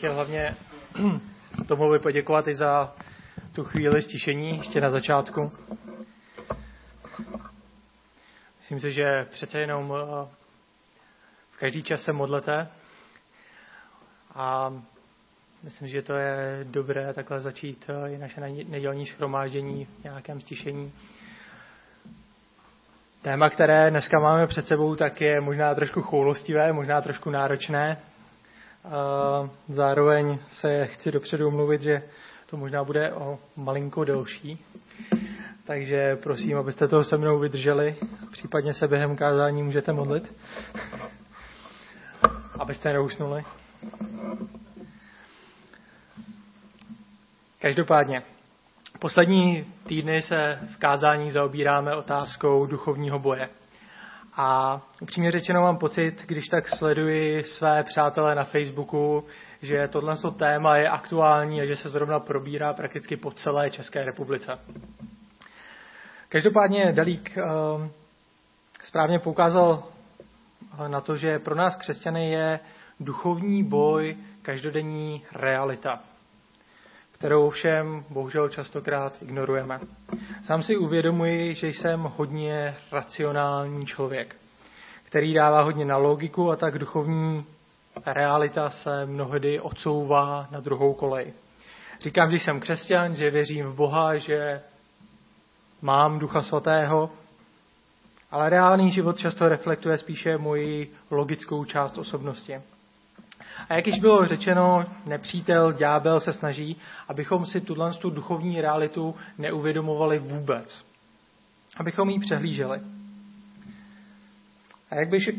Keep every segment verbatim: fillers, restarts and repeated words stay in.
chtěl hlavně Tomovi poděkovat i za tu chvíli stišení ještě na začátku. Myslím si, že přece jenom v každý čas se modlete a myslím, že to je dobré takhle začít i naše nedělní shromáždění v nějakém stišení. Téma, které dneska máme před sebou, tak je možná trošku choulostivé, možná trošku náročné. Zároveň se chci dopředu omluvit, že to možná bude o malinko delší. Takže prosím, abyste toho se mnou vydrželi. Případně se během kázání můžete modlit. Abyste neusnuli. Každopádně, poslední týdny se v kázání zaobíráme otázkou duchovního boje. A upřímně řečeno mám pocit, když tak sleduji své přátelé na Facebooku, že tohle téma je aktuální a že se zrovna probírá prakticky po celé České republice. Každopádně Dalík správně poukázal na to, že pro nás křesťany je duchovní boj každodenní realita, kterou všem bohužel častokrát ignorujeme. Sám si uvědomuji, že jsem hodně racionální člověk, který dává hodně na logiku a tak duchovní realita se mnohdy odsouvá na druhou kolej. Říkám, že jsem křesťan, že věřím v Boha, že mám Ducha Svatého, ale reálný život často reflektuje spíše moji logickou část osobnosti. A jak již bylo řečeno, nepřítel, ďábel se snaží, abychom si tuhle duchovní realitu neuvědomovali vůbec. Abychom ji přehlíželi. A jak byš...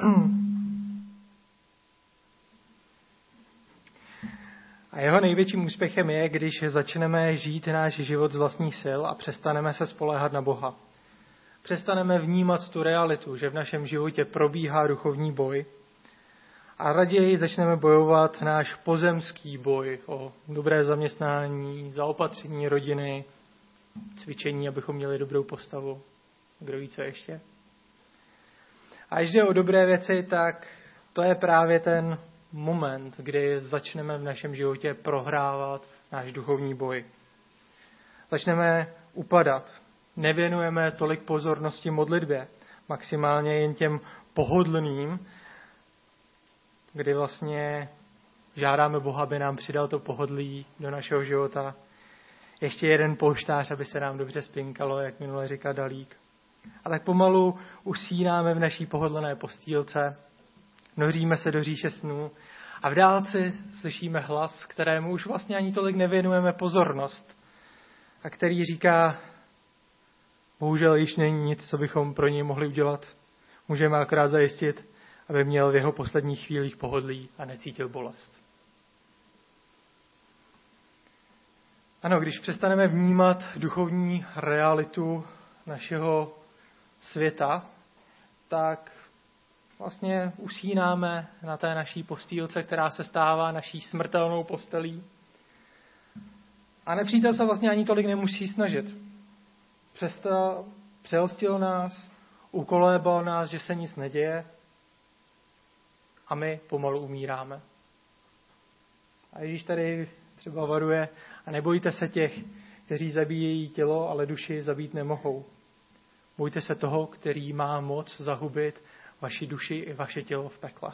A jeho největším úspěchem je, když začneme žít náš život z vlastních sil a přestaneme se spoléhat na Boha. Přestaneme vnímat tu realitu, že v našem životě probíhá duchovní boj, a raději začneme bojovat náš pozemský boj o dobré zaměstnání, zaopatření rodiny, cvičení, abychom měli dobrou postavu. Kdo ví, co ještě? A když jde o dobré věci, tak to je právě ten moment, kdy začneme v našem životě prohrávat náš duchovní boj. Začneme upadat. Nevěnujeme tolik pozornosti modlitbě, maximálně jen těm pohodlným, kdy vlastně žádáme Boha, aby nám přidal to pohodlí do našeho života. Ještě jeden polštář, aby se nám dobře spinkalo, jak minule říkal Dalík. A tak pomalu usínáme v naší pohodlné postýlce, noříme se do říše snů a v dálce slyšíme hlas, kterému už vlastně ani tolik nevěnujeme pozornost a který říká, bohužel již není nic, co bychom pro něj mohli udělat. Můžeme akorát zajistit, aby měl v jeho posledních chvílích pohodlí a necítil bolest. Ano, když přestaneme vnímat duchovní realitu našeho světa, tak vlastně usínáme na té naší postýlce, která se stává naší smrtelnou postelí. A nepřítel se vlastně ani tolik nemusí snažit. Přesto přehostil nás, ukolébal nás, že se nic neděje, a my pomalu umíráme. A Ježíš tady třeba varuje, a nebojte se těch, kteří zabíjejí tělo, ale duši zabít nemohou. Bojte se toho, který má moc zahubit vaši duši i vaše tělo v pekle.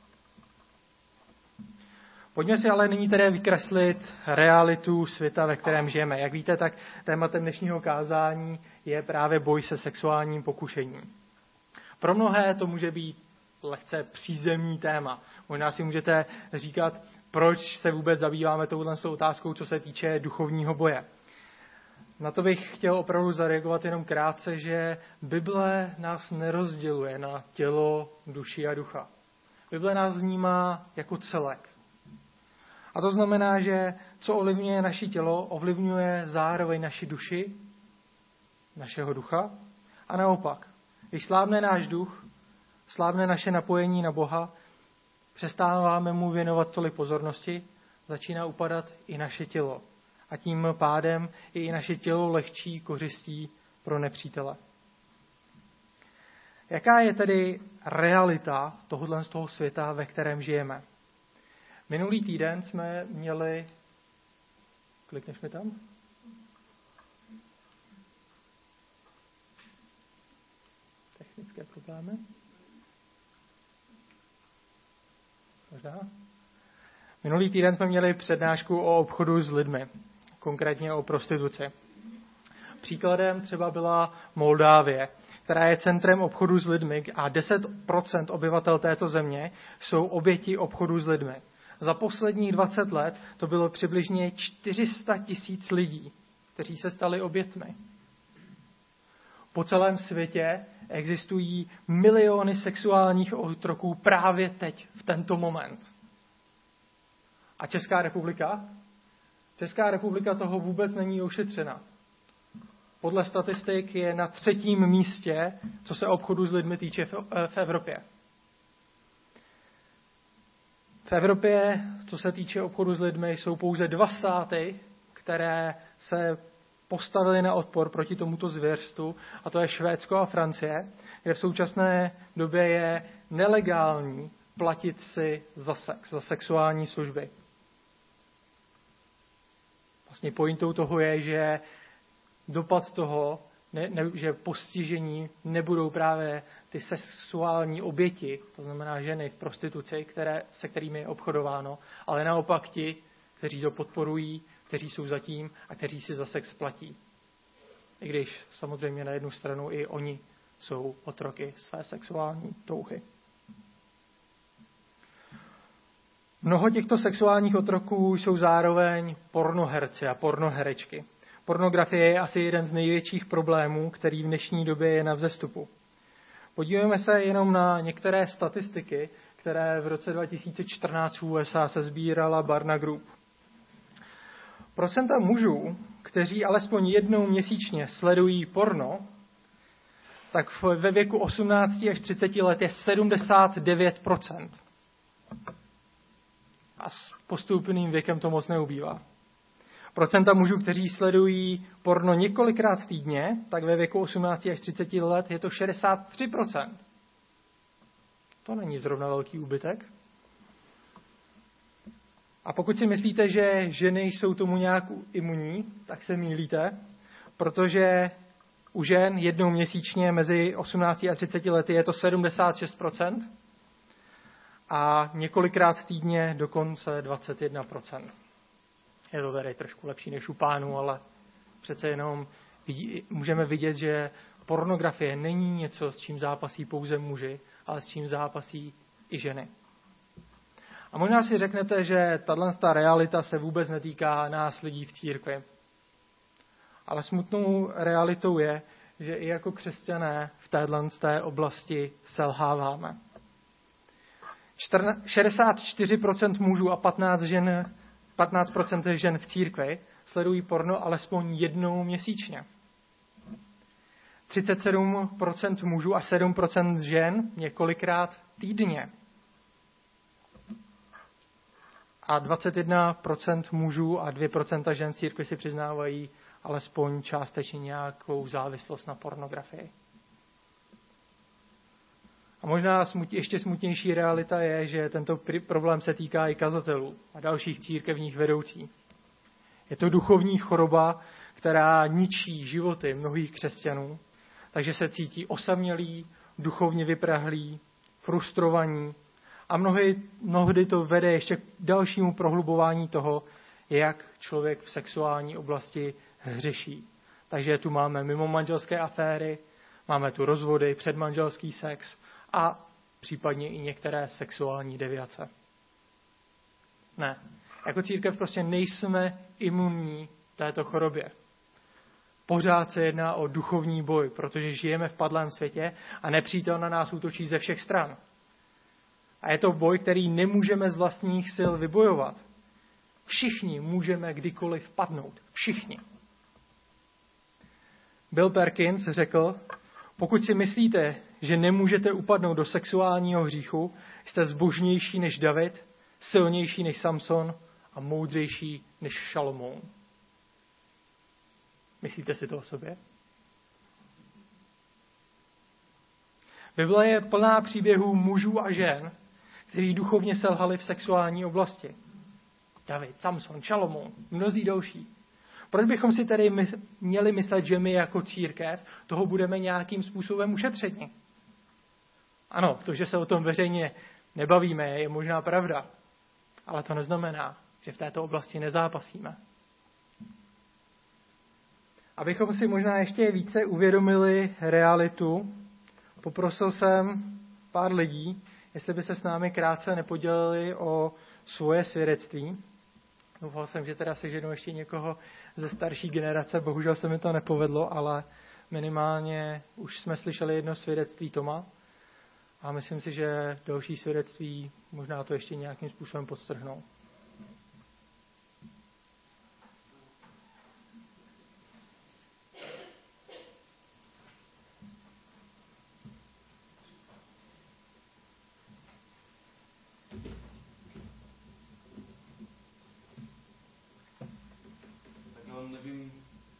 Pojďme si ale nyní tedy vykreslit realitu světa, ve kterém žijeme. Jak víte, tak tématem dnešního kázání je právě boj se sexuálním pokušením. Pro mnohé to může být lehce přízemní téma. Možná si můžete říkat, proč se vůbec zabýváme touhle otázkou, co se týče duchovního boje. Na to bych chtěl opravdu zareagovat jenom krátce, že Bible nás nerozděluje na tělo, duši a ducha. Bible nás vnímá jako celek. A to znamená, že co ovlivňuje naše tělo, ovlivňuje zároveň naši duši, našeho ducha a naopak. Když slábne náš duch, slábne naše napojení na Boha, přestáváme mu věnovat tolik pozornosti, začíná upadat i naše tělo. A tím pádem je i naše tělo lehčí kořistí pro nepřítele. Jaká je tedy realita tohohle z toho světa, ve kterém žijeme? Minulý týden jsme měli... Klikneš mi tam? Technické problémy? Možná? Minulý týden jsme měli přednášku o obchodu s lidmi, konkrétně o prostituci. Příkladem třeba byla Moldávie, která je centrem obchodu s lidmi a deset procent obyvatel této země jsou oběti obchodu s lidmi. Za posledních dvacet let to bylo přibližně čtyři sta tisíc lidí, kteří se stali obětmi. Po celém světě existují miliony sexuálních otroků právě teď, v tento moment. A Česká republika? Česká republika toho vůbec není ošetřena. Podle statistik je na třetím místě, co se obchodu s lidmi týče v Evropě. V Evropě, co se týče obchodu s lidmi, jsou pouze dva státy, které se postavili na odpor proti tomuto zvěrstvu, a to je Švédsko a Francie, kde v současné době je nelegální platit si za sex, za sexuální služby. Vlastně pointou toho je, že dopad toho, ne, ne, že postižení nebudou právě ty sexuální oběti, to znamená ženy v prostituci, které, se kterými je obchodováno, ale naopak ti, kteří to podporují, kteří jsou zatím a kteří si za sex platí. I když samozřejmě na jednu stranu i oni jsou otroky své sexuální touhy. Mnoho těchto sexuálních otroků jsou zároveň pornoherci a pornoherečky. Pornografie je asi jeden z největších problémů, který v dnešní době je na vzestupu. Podívejme se jenom na některé statistiky, které v roce dva tisíce čtrnáct v U S A se sbírala Barna Group. Procenta mužů, kteří alespoň jednou měsíčně sledují porno, tak ve věku osmnáct až třicet let je sedmdesát devět procent. A s postupným věkem to moc neubývá. Procenta mužů, kteří sledují porno několikrát týdně, tak ve věku osmnáct až třicet let je to šedesát tři procent. To není zrovna velký úbytek. A pokud si myslíte, že ženy jsou tomu nějak imunní, tak se mýlíte, protože u žen jednou měsíčně mezi osmnáct a třicet lety je to sedmdesát šest procent a několikrát týdně dokonce dvacet jedna procent. Je to tady trošku lepší než u pánů, ale přece jenom vidí, můžeme vidět, že pornografie není něco, s čím zápasí pouze muži, ale s čím zápasí i ženy. A možná si řeknete, že tato realita se vůbec netýká nás lidí v církvi. Ale smutnou realitou je, že i jako křesťané v této oblasti selháváme. šedesát čtyři procent mužů a patnáct žen patnáct procent žen v církvi sledují porno alespoň jednou měsíčně. třicet sedm procent mužů a sedm procent žen několikrát týdně. A dvacet jedna procent mužů a dvě procenta žen v církvi si přiznávají alespoň částečně nějakou závislost na pornografii. A možná smut, ještě smutnější realita je, že tento problém se týká i kazatelů a dalších církevních vedoucích. Je to duchovní choroba, která ničí životy mnohých křesťanů, takže se cítí osamělí, duchovně vyprahlí, frustrovaní a mnohdy, mnohdy to vede ještě k dalšímu prohlubování toho, jak člověk v sexuální oblasti hřeší. Takže tu máme mimomanželské aféry, máme tu rozvody, předmanželský sex a případně i některé sexuální deviace. Ne, jako církev prostě nejsme imunní této chorobě. Pořád se jedná o duchovní boj, protože žijeme v padlém světě a nepřítel na nás útočí ze všech stran. A je to boj, který nemůžeme z vlastních sil vybojovat. Všichni můžeme kdykoliv padnout. Všichni. Bill Perkins řekl, pokud si myslíte, že nemůžete upadnout do sexuálního hříchu, jste zbožnější než David, silnější než Samson a moudřejší než Šalomoun. Myslíte si to o sobě? Bible je plná příběhů mužů a žen, kteří duchovně selhali v sexuální oblasti. David, Samson, Šalomoun, mnozí další. Proč bychom si tedy my, měli myslet, že my jako církev toho budeme nějakým způsobem ušetřeni? Ano, to, že se o tom veřejně nebavíme, je možná pravda, ale to neznamená, že v této oblasti nezápasíme. Abychom si možná ještě více uvědomili realitu, poprosil jsem pár lidí, jestli by se s námi krátce nepodělili o svoje svědectví. Doufal jsem, že teda seženu ještě někoho ze starší generace, bohužel se mi to nepovedlo, ale minimálně už jsme slyšeli jedno svědectví Toma a myslím si, že další svědectví možná to ještě nějakým způsobem podstrhnou. Nevím.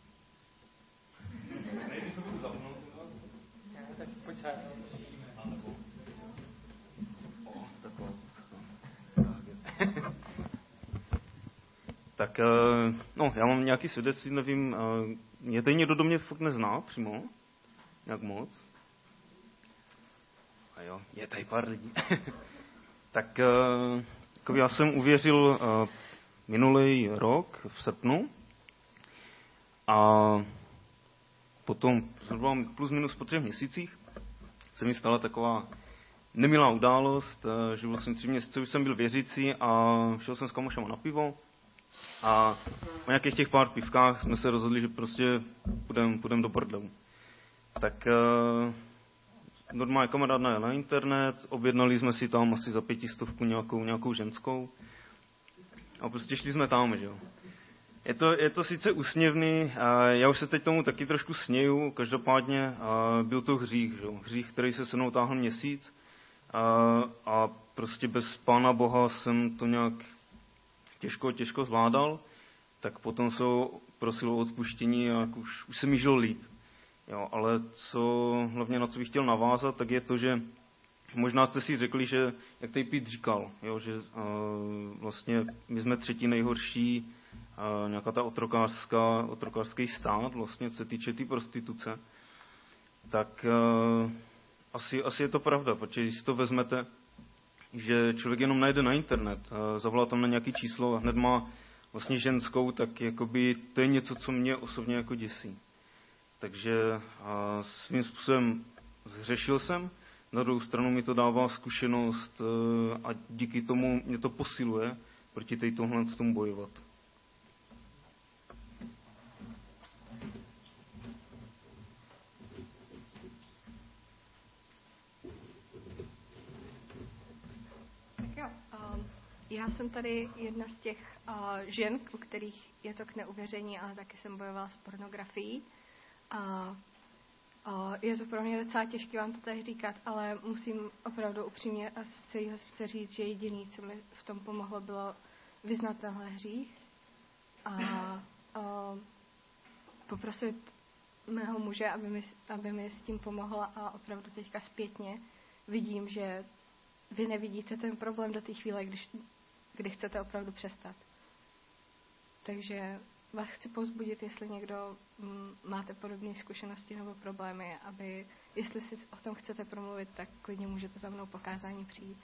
Nevím, to budu zapnout. Ne, tak pojď se. Tak, no, já mám nějaký svědectví, nevím, mě tady někdo do mě fakt nezná přímo, nějak moc. A jo, je tady pár lidí. Tak, jako já jsem uvěřil minulý rok v srpnu a potom zhruba plus minus po třech měsících se mi stala taková nemilá událost, že vlastně tři měsíce už jsem byl věřící a šel jsem s kamošama na pivo a po nějakých těch pár pivkách jsme se rozhodli, že prostě půjdeme půjdem do bordelu. Tak normálně kamarád najel na internet, objednali jsme si tam asi za pětistovku nějakou, nějakou ženskou a prostě šli jsme tam, že jo. Je to, je to sice úsměvný, já už se teď tomu taky trošku směju, každopádně byl to hřích, že jo. Hřích, který se se mnou táhl měsíc a, a prostě bez Pána Boha jsem to nějak těžko, těžko zvládal, tak potom se prosil o odpuštění a už, už se mi žilo líp. Jo, ale co, hlavně na co bych chtěl navázat, tak je to, že možná jste si řekli, že, jak tady Pít říkal, jo, že uh, vlastně my jsme třetí nejhorší uh, nějaká ta otrokářská, otrokářský stát, vlastně, co se týče té tý prostituce, tak uh, asi, asi je to pravda, protože když si to vezmete, že člověk jenom najde na internet, uh, zavolá tam na nějaké číslo a hned má vlastně ženskou, tak jakoby to je něco, co mě osobně jako děsí. Takže uh, svým způsobem zhřešil jsem, na druhou stranu mi to dává zkušenost a díky tomu mě to posiluje proti tady tohle s tomu bojovat. Tak jo, um, já jsem tady jedna z těch uh, žen, u kterých je to k neuvěření, ale taky jsem bojovala s pornografií. A Je to pro mě docela těžké vám to tady říkat, ale musím opravdu upřímně a z celého srdce říct, že jediné, co mi v tom pomohlo, bylo vyznat tenhle hřích a, a poprosit mého muže, aby mi, aby mi s tím pomohla a opravdu teďka zpětně vidím, že vy nevidíte ten problém do té chvíle, když, kdy chcete opravdu přestat. Takže vás chci povzbudit, jestli někdo m, máte podobné zkušenosti nebo problémy, aby, jestli si o tom chcete promluvit, tak klidně můžete za mnou po kázání přijít.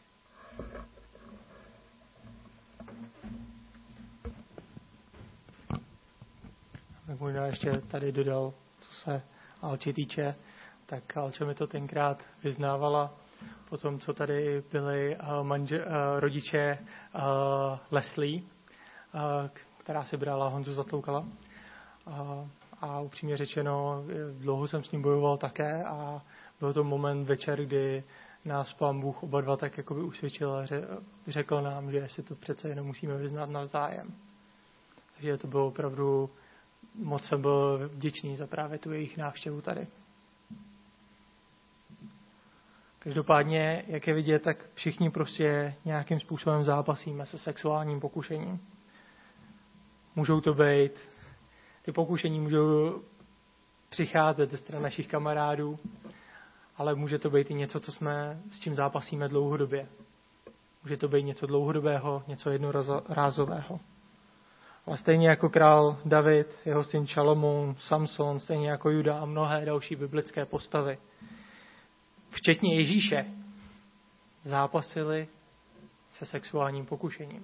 Tak možná ještě tady dodal, co se Alči týče, tak Alča mi to tenkrát vyznávala po tom, co tady byli uh, manže, uh, rodiče uh, Leslie, uh, která si brala Honzu Zatloukala. A, a upřímně řečeno, dlouho jsem s ním bojoval také a byl to moment večer, kdy nás Pán Bůh oba dva tak jakoby usvědčil a řekl nám, že si to přece jenom musíme vyznat navzájem. Takže to bylo opravdu, moc jsem byl vděčný za právě tu jejich návštěvu tady. Každopádně, jak je vidět, tak všichni prostě nějakým způsobem zápasíme se sexuálním pokušením. Můžou to být, ty pokušení můžou přicházet ze strany našich kamarádů, ale může to být i něco, co jsme, s čím zápasíme dlouhodobě. Může to být něco dlouhodobého, něco jednorázového. Ale stejně jako král David, jeho syn Šalomoun, Samson, stejně jako Juda a mnohé další biblické postavy, včetně Ježíše, zápasili se sexuálním pokušením.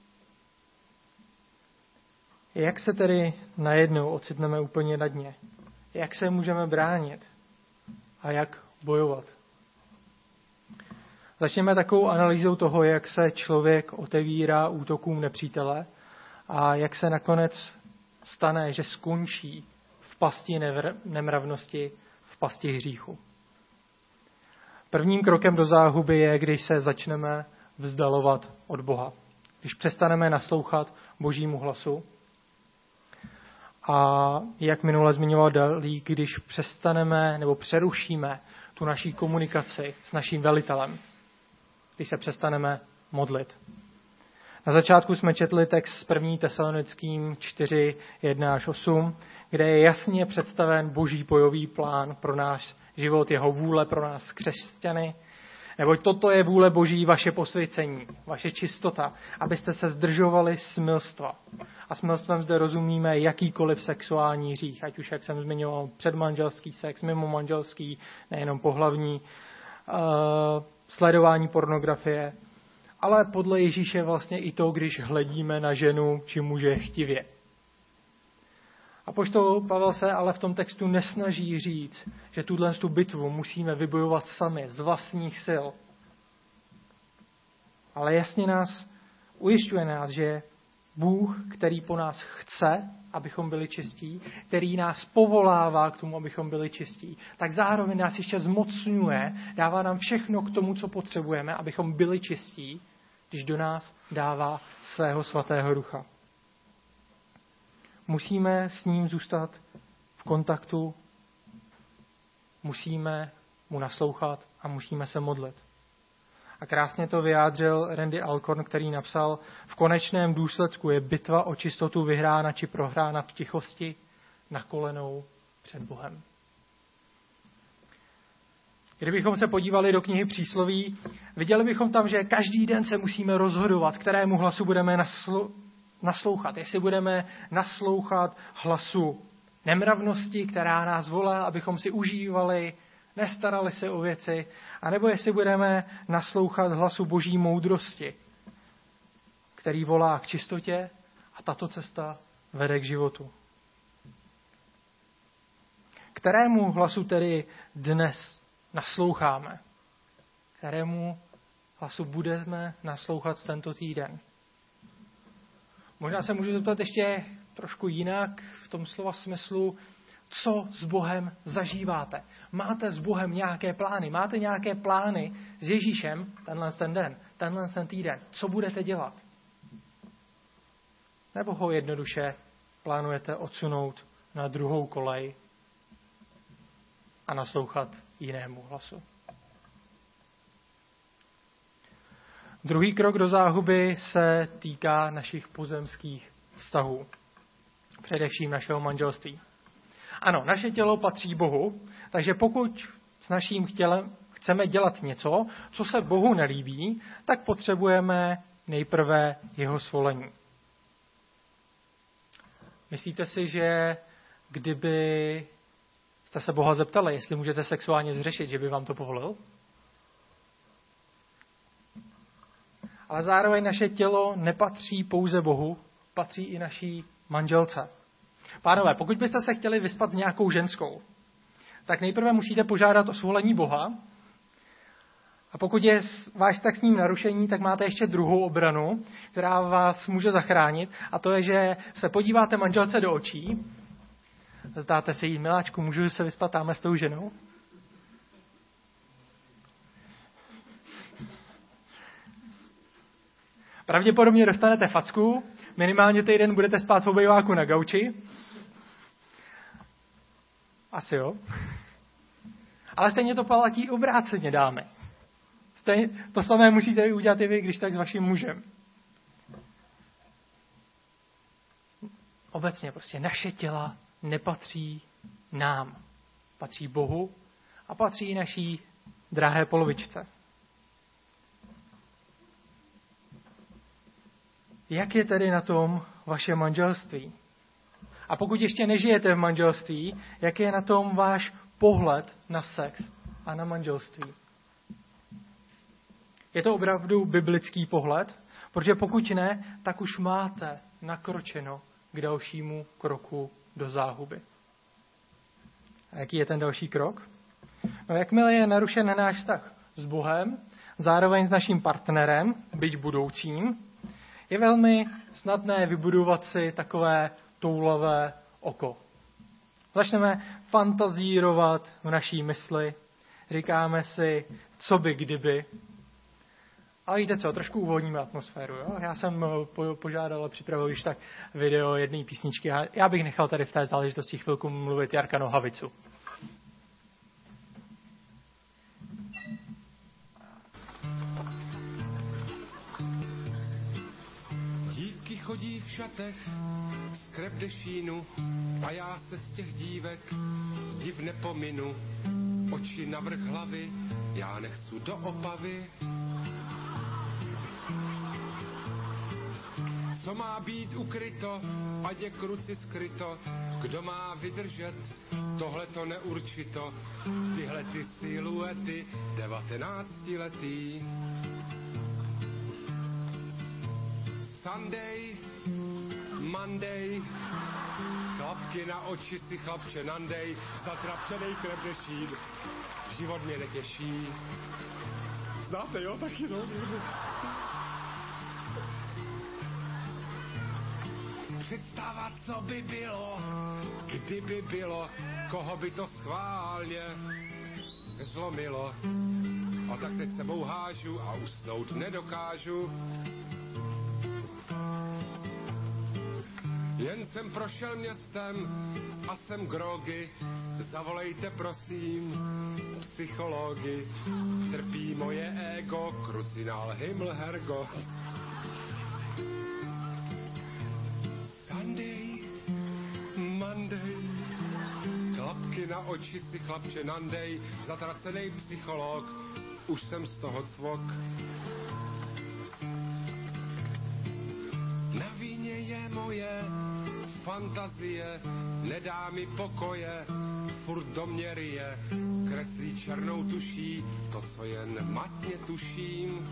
Jak se tedy najednou ocitneme úplně na dně? Jak se můžeme bránit? A jak bojovat? Začněme takovou analýzou toho, jak se člověk otevírá útokům nepřítele a jak se nakonec stane, že skončí v pasti nevr- nemravnosti, v pasti hříchu. Prvním krokem do záhuby je, když se začneme vzdalovat od Boha. Když přestaneme naslouchat Božímu hlasu. A jak minule zmiňoval Dalík, když přestaneme nebo přerušíme tu naší komunikaci s naším velitelem. Když se přestaneme modlit. Na začátku jsme četli text s první Tesalonickým čtyři, jedna až osm, kde je jasně představen Boží bojový plán pro náš život, jeho vůle pro nás křesťany. Neboť toto je vůle Boží, vaše posvěcení, vaše čistota, abyste se zdržovali smilstva. A smilstvem zde rozumíme jakýkoliv sexuální hřích, ať už, jak jsem zmiňoval, předmanželský sex, mimomanželský, nejenom pohlavní, uh, sledování pornografie, ale podle Ježíše vlastně i to, když hledíme na ženu či muže chtivě. Apoštol Pavel se ale v tom textu nesnaží říct, že tuhle tu bitvu musíme vybojovat sami z vlastních sil. Ale jasně nás ujišťuje nás, že Bůh, který po nás chce, abychom byli čistí, který nás povolává k tomu, abychom byli čistí, tak zároveň nás ještě zmocňuje, dává nám všechno k tomu, co potřebujeme, abychom byli čistí, když do nás dává svého svatého ducha. Musíme s ním zůstat v kontaktu, musíme mu naslouchat a musíme se modlit. A krásně to vyjádřil Randy Alcorn, který napsal: v konečném důsledku je bitva o čistotu vyhrána či prohrána v tichosti na kolenou před Bohem. Kdybychom se podívali do knihy Přísloví, viděli bychom tam, že každý den se musíme rozhodovat, kterému hlasu budeme nasl- naslouchat. Jestli budeme naslouchat hlasu nemravnosti, která nás volá, abychom si užívali, nestarali se o věci, anebo jestli budeme naslouchat hlasu Boží moudrosti, který volá k čistotě a tato cesta vede k životu. Kterému hlasu tedy dnes nasloucháme? Kterému hlasu budeme naslouchat tento týden? Možná se můžu zeptat ještě trošku jinak v tom slova smyslu, co s Bohem zažíváte. Máte s Bohem nějaké plány? Máte nějaké plány s Ježíšem tenhle ten den, tenhle ten týden? Co budete dělat? Nebo ho jednoduše plánujete odsunout na druhou kolej a naslouchat jinému hlasu? Druhý krok do záhuby se týká našich pozemských vztahů. Především našeho manželství. Ano, naše tělo patří Bohu, takže pokud s naším tělem chceme dělat něco, co se Bohu nelíbí, tak potřebujeme nejprve jeho svolení. Myslíte si, že kdyby jste se Boha zeptali, jestli můžete sexuálně zřešit, že by vám to povolil? Ale zároveň naše tělo nepatří pouze Bohu, patří i naší manželce. Pánové, pokud byste se chtěli vyspat s nějakou ženskou, tak nejprve musíte požádat o svolení Boha. A pokud je váš vztah s ním narušení, tak máte ještě druhou obranu, která vás může zachránit. A to je, že se podíváte manželce do očí, zeptáte se jí: miláčku, můžu se vyspat tamhle s tou ženou? Pravděpodobně dostanete facku, minimálně týden budete spát v obejváku na gauči. Asi jo. Ale stejně to platí obráceně, dámy. Stejně, to samé musíte udělat i vy, když tak s vaším mužem. Obecně prostě naše těla nepatří nám. Patří Bohu a patří naší drahé polovičce. Jak je tedy na tom vaše manželství? A pokud ještě nežijete v manželství, jak je na tom váš pohled na sex a na manželství? Je to opravdu biblický pohled? Protože pokud ne, tak už máte nakročeno k dalšímu kroku do záhuby. A jaký je ten další krok? No, jakmile je narušen náš vztah s Bohem, zároveň s naším partnerem, byť budoucím, je velmi snadné vybudovat si takové toulavé oko. Začneme fantazírovat v naší mysli, říkáme si, co by kdyby. Ale víte co, trošku uvolníme atmosféru. Jo? Já jsem požádal a připravil již tak video jedné písničky a já bych nechal tady v té záležitosti chvilku mluvit Jarka Nohavicu. Dívky chodí v šatech z krepdešínu a já se z těch dívek div nepominu. Oči navrch hlavy, já nechcu do Opavy. Co má být ukryto, ať je kruci skryto, kdo má vydržet, tohle to neurčito, tyhle ty siluety, devatenáctiletý. Sunday, Monday, klapky na oči si chlapče nandej, zatrapčenej krepdešín, život mě netěší. Znáte, jo, taky no. Představa, co by bylo, kdyby bylo, koho by to schválně zlomilo. A tak teď sebou hážu a usnout nedokážu. Jen jsem prošel městem a jsem grogy, zavolejte prosím psychologi. Trpí moje ego, krucinál Himmelhergo. Sunday, Monday, klapky na oči si chlapče nandej, zatracenej psycholog, už jsem z toho cvok. Na víně je moje fantazie, nedá mi pokoje, furt do mě ryje, kreslí černou tuší, to, co jen matně tuším.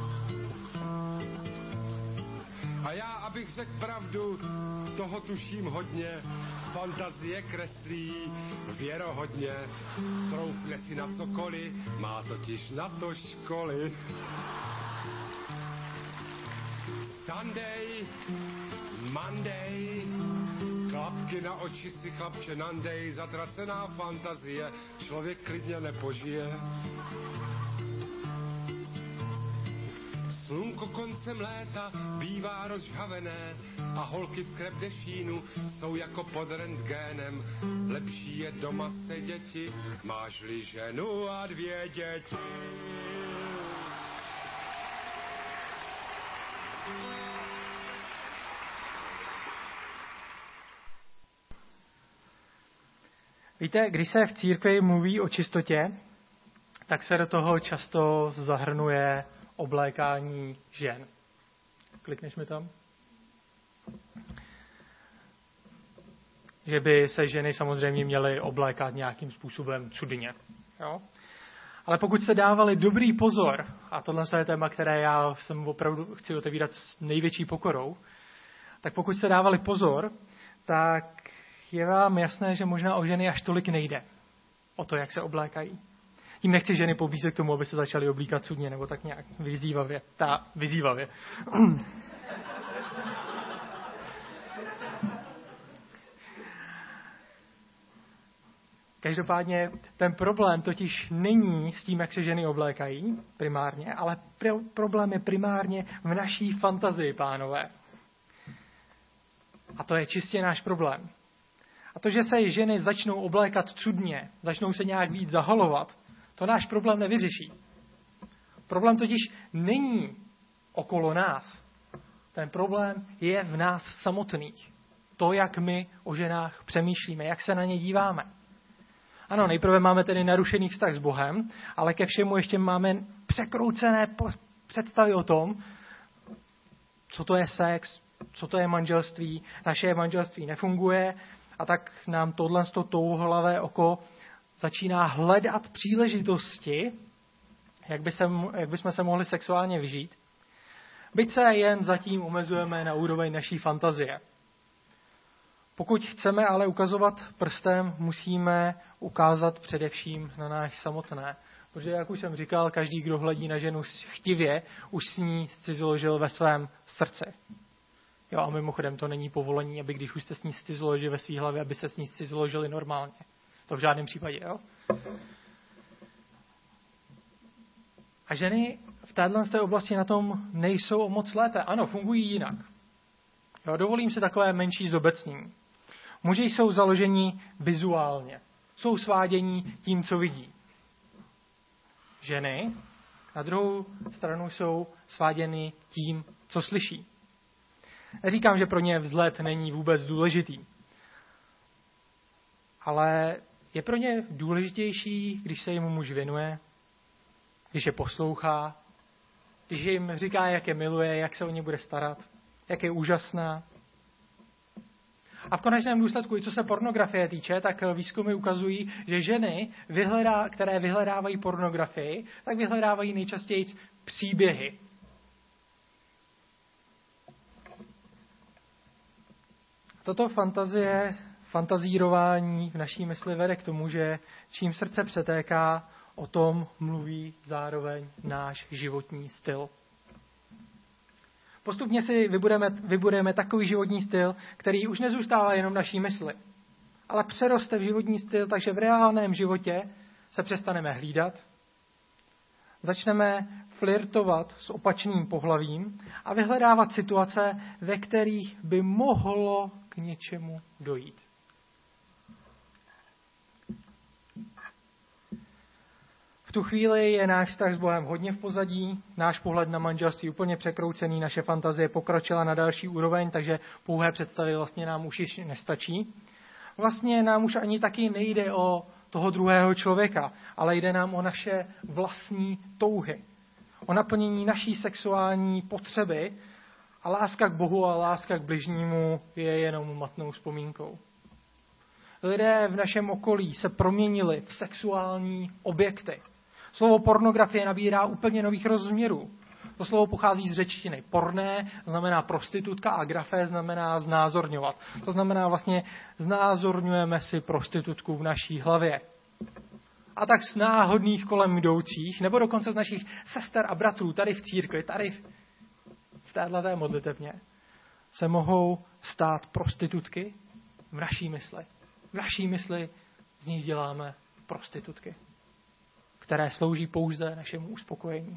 A já, abych řekl pravdu, toho tuším hodně, fantazie kreslí věrohodně, troufne si na cokoliv, má totiž na to školy. Sunday, Monday, klapky na oči si chlapče nandej, zatracená fantazie, člověk klidně nepožije. Slunko koncem léta bývá rozžhavené a holky v krepdešínu jsou jako pod rentgénem. Lepší je doma seděti, máš-li ženu a dvě děti. Víte, když se v církvi mluví o čistotě, tak se do toho často zahrnuje oblékání žen. Klikneš mi tam? Že by se ženy samozřejmě měly oblékat nějakým způsobem cudně. Jo? Ale pokud se dávali dobrý pozor, a tohle je téma, které já jsem opravdu chci otevírat s největší pokorou, tak pokud se dávali pozor, tak je vám jasné, že možná o ženy až tolik nejde. O to, jak se oblékají. Tím nechci ženy pobízet k tomu, aby se začaly oblíkat cudně, nebo tak nějak vyzývavě. Ta, vyzývavě. Každopádně ten problém totiž není s tím, jak se ženy oblékají primárně, ale pr- problém je primárně v naší fantazii, pánové. A to je čistě náš problém. A to, že se ženy začnou oblékat cudně, začnou se nějak víc zahalovat, to náš problém nevyřeší. Problém totiž není okolo nás. Ten problém je v nás samotných. To, jak my o ženách přemýšlíme, jak se na ně díváme. Ano, nejprve máme tedy narušený vztah s Bohem, ale ke všemu ještě máme překroucené představy o tom, co to je sex, co to je manželství, naše manželství nefunguje a tak nám tohle to touhlavé oko začíná hledat příležitosti, jak, by se, jak bychom se mohli sexuálně vyžít, byť se jen zatím omezujeme na úroveň naší fantazie. Pokud chceme ale ukazovat prstem, musíme ukázat především na náš samotné. Protože, jak už jsem říkal, každý, kdo hledí na ženu chtivě, už s ní zcizoložil ve svém srdci. Jo, a mimochodem to není povolení, aby když už jste s ní zcizoložili ve své hlavě, aby se s ní zcizoložili normálně. To v žádném případě, jo. A ženy v této oblasti na tom nejsou moc lépe. Ano, fungují jinak. Jo, dovolím si takové menší zobecnění. Muži jsou založeni vizuálně. Jsou svádění tím, co vidí. Ženy na druhou stranu jsou sváděny tím, co slyší. Neříkám, že pro ně vzhled není vůbec důležitý. Ale je pro ně důležitější, když se jim muž věnuje, když je poslouchá, když jim říká, jak je miluje, jak se o ně bude starat, jak je úžasná. A v konečném důsledku, i co se pornografie týče, tak výzkumy ukazují, že ženy, vyhledá, které vyhledávají pornografii, tak vyhledávají nejčastěji příběhy. Toto fantazie, fantazírování v naší mysli vede k tomu, že čím srdce přetéká, o tom mluví zároveň náš životní styl. Postupně si vybudeme, vybudeme takový životní styl, který už nezůstává jenom v naší mysli, ale přeroste v životní styl, takže v reálném životě se přestaneme hlídat, začneme flirtovat s opačným pohlavím a vyhledávat situace, ve kterých by mohlo k něčemu dojít. V tu chvíli je náš vztah s Bohem hodně v pozadí, náš pohled na manželství úplně překroucený, naše fantazie pokročila na další úroveň, takže pouhé představy vlastně nám už již nestačí. Vlastně nám už ani taky nejde o toho druhého člověka, ale jde nám o naše vlastní touhy, o naplnění naší sexuální potřeby a láska k Bohu a láska k bližnímu je jenom matnou vzpomínkou. Lidé v našem okolí se proměnili v sexuální objekty. Slovo pornografie nabírá úplně nových rozměrů. To slovo pochází z řečtiny porné, znamená prostitutka a grafé znamená znázorňovat. To znamená vlastně znázorňujeme si prostitutku v naší hlavě. A tak z náhodných kolem jdoucích, nebo dokonce z našich sester a bratrů tady v církvi, tady v téhleté modlitevně, se mohou stát prostitutky v naší mysli. V naší mysli z nich děláme prostitutky, které slouží pouze našemu uspokojení.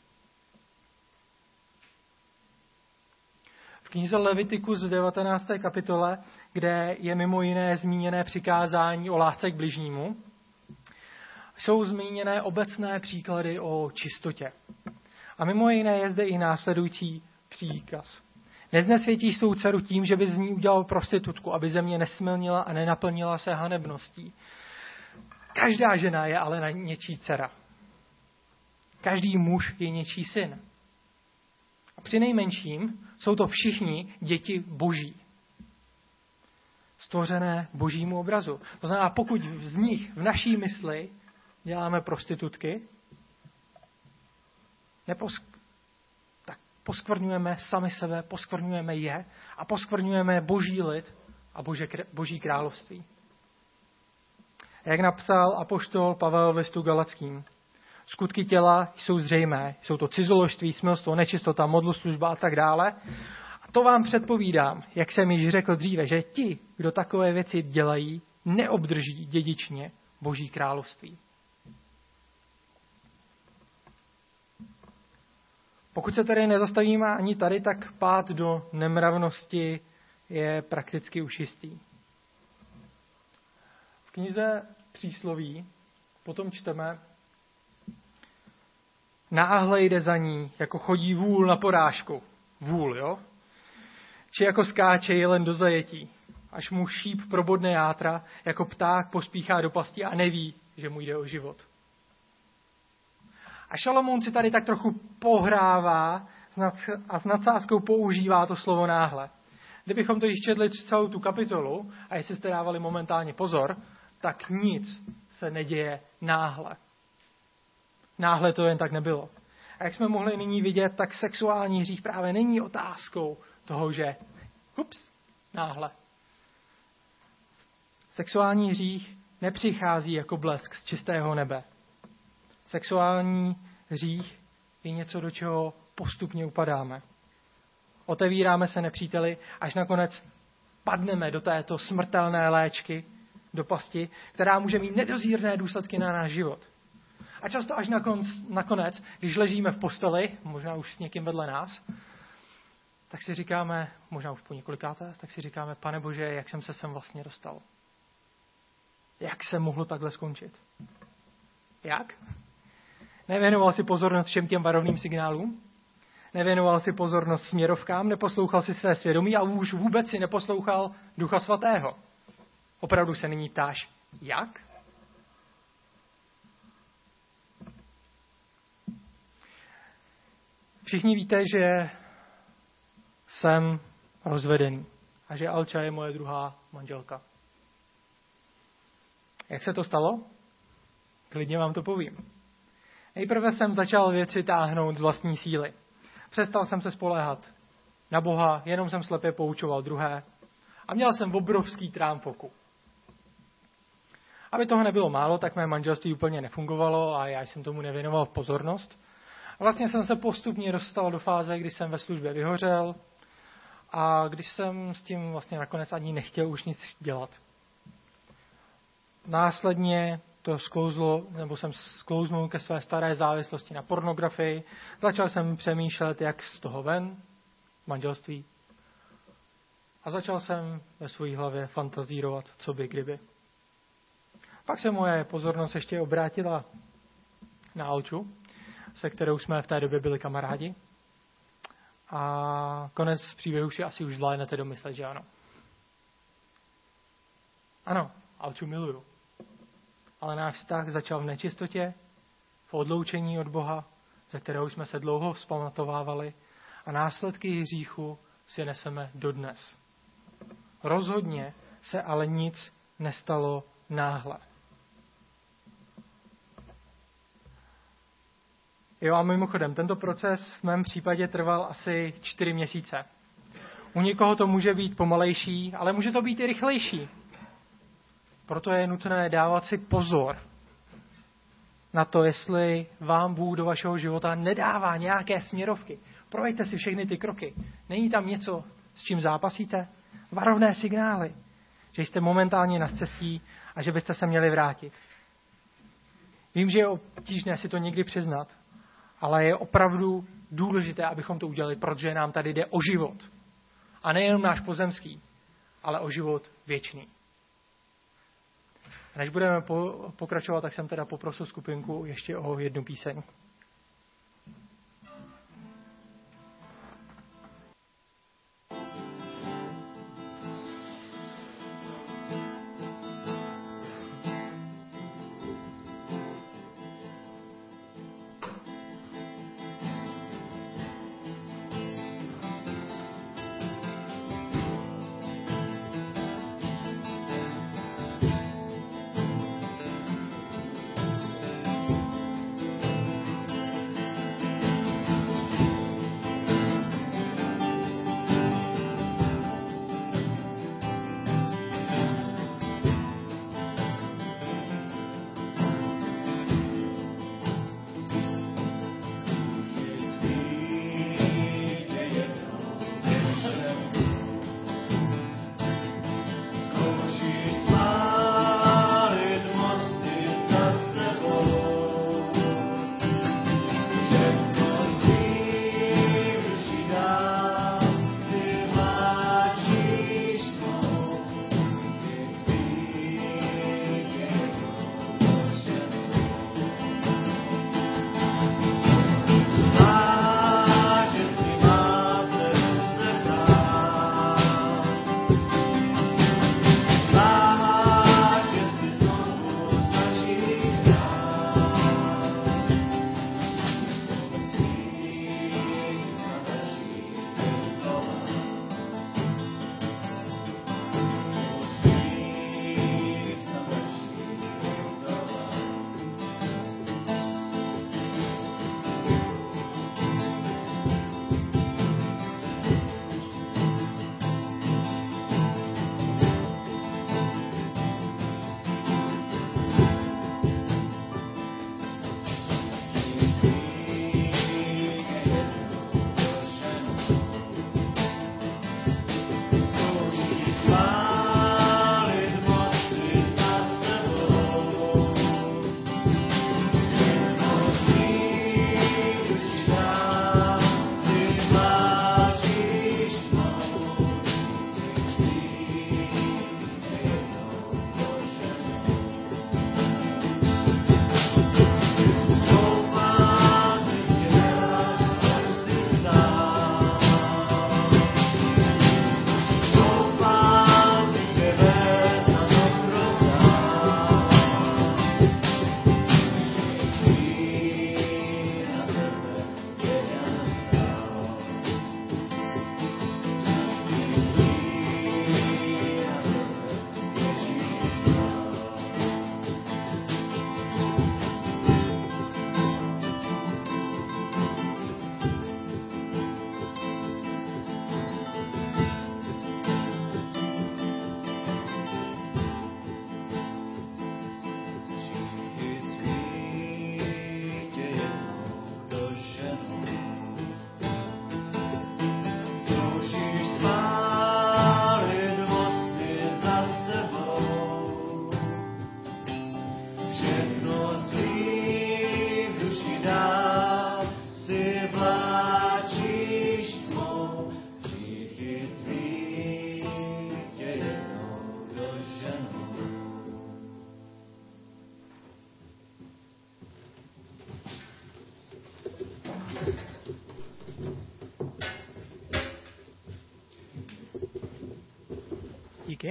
V knize Levitikus v devatenácté kapitole, kde je mimo jiné zmíněné přikázání o lásce k bližnímu, jsou zmíněné obecné příklady o čistotě. A mimo jiné je zde i následující příkaz. Neznesvětíš svou dceru tím, že by z ní udělal prostitutku, aby země nesmilnila a nenaplnila se hanebností. Každá žena je ale na něčí dcera. Každý muž je něčí syn. A při nejmenším jsou to všichni děti boží. Stvořené božímu obrazu. To znamená, pokud z nich v naší mysli děláme prostitutky, neposk- tak poskvrňujeme sami sebe, poskvrňujeme je a poskvrňujeme boží lid a bože, boží království. Jak napsal apoštol Pavel v listu Galackým, skutky těla jsou zřejmé, jsou to cizoložství, smilstvo, nečistota, modloslužba a tak dále. A to vám předpovídám, jak jsem již řekl dříve, že ti, kdo takové věci dělají, neobdrží dědičně boží království. Pokud se tedy nezastavíme ani tady, tak pád do nemravnosti je prakticky už jistý. V knize Přísloví potom čteme: náhle jde za ní, jako chodí vůl na porážku. Vůl, jo? Či jako skáče jelen do zajetí, až mu šíp probodne játra, jako pták pospíchá do pasti a neví, že mu jde o život. A Šalomoun si tady tak trochu pohrává s nad, a s nadsázkou používá to slovo náhle. Kdybychom to již četli celou tu kapitolu, a jestli jste dávali momentálně pozor, tak nic se neděje náhle. Náhle to jen tak nebylo. A jak jsme mohli nyní vidět, tak sexuální hřích právě není otázkou toho, že ups, náhle. Sexuální hřích nepřichází jako blesk z čistého nebe. Sexuální hřích je něco, do čeho postupně upadáme. Otevíráme se nepříteli, až nakonec padneme do této smrtelné léčky, do pasti, která může mít nedozírné důsledky na náš život. A často až nakonec, nakonec, když ležíme v posteli, možná už s někým vedle nás, tak si říkáme, možná už po několikáté, tak si říkáme, Pane Bože, jak jsem se sem vlastně dostal? Jak se mohlo takhle skončit? Jak? Nevěnoval si pozornost všem těm varovným signálům? Nevěnoval si pozornost směrovkám? Neposlouchal si své svědomí a už vůbec si neposlouchal Ducha Svatého? Opravdu se nyní ptáš, jak? Všichni víte, že jsem rozvedený a že Alča je moje druhá manželka. Jak se to stalo? Klidně vám to povím. Nejprve jsem začal věci táhnout z vlastní síly. Přestal jsem se spoléhat na Boha, jenom jsem slepě poučoval druhé a měl jsem obrovský trámfoku. Aby toho nebylo málo, tak mé manželství úplně nefungovalo a já jsem tomu nevěnoval pozornost. A vlastně jsem se postupně dostal do fáze, kdy jsem ve službě vyhořel a když jsem s tím vlastně nakonec ani nechtěl už nic dělat. Následně to sklouzlo, nebo jsem sklouznul ke své staré závislosti na pornografii. Začal jsem přemýšlet, jak z toho ven, manželství. A začal jsem ve své hlavě fantazírovat, co by kdyby. Pak se moje pozornost ještě obrátila na Alču, se kterou jsme v té době byli kamarádi. A konec příběhu si asi už zvládnete domyslet, že ano. Ano, Alču miluju. Ale náš vztah začal v nečistotě, v odloučení od Boha, ze kterého jsme se dlouho vzpamatovávali a následky hříchu si neseme dodnes. Rozhodně se ale nic nestalo náhle. Jo a mimochodem, tento proces v mém případě trval asi čtyři měsíce. U někoho to může být pomalejší, ale může to být i rychlejší. Proto je nutné dávat si pozor na to, jestli vám Bůh do vašeho života nedává nějaké směrovky. Projďte si všechny ty kroky. Není tam něco, s čím zápasíte? Varovné signály, že jste momentálně na cestí a že byste se měli vrátit. Vím, že je obtížné si to někdy přiznat, ale je opravdu důležité, abychom to udělali, protože nám tady jde o život. A nejenom náš pozemský, ale o život věčný. Než budeme po, pokračovat, tak jsem teda poprosil skupinku ještě o jednu píseň. ženou. Díky.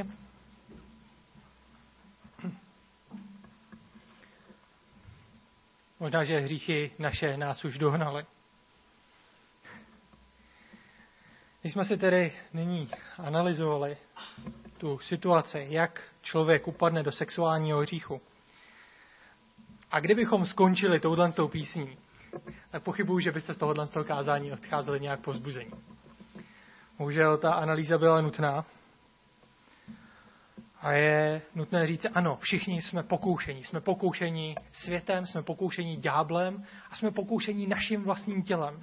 Možná, že hříchy naše nás už dohnaly. Když jsme si tedy nyní analyzovali tu situaci, jak člověk upadne do sexuálního hříchu, a kdybychom skončili touhle tou písní, tak pochybuju, že byste z tohohle z toho kázání odcházeli nějak povzbuzení. Bohužel ta analýza byla nutná. A je nutné říct, ano, všichni jsme pokoušení. Jsme pokoušení světem, jsme pokoušení ďáblem a jsme pokoušení naším vlastním tělem.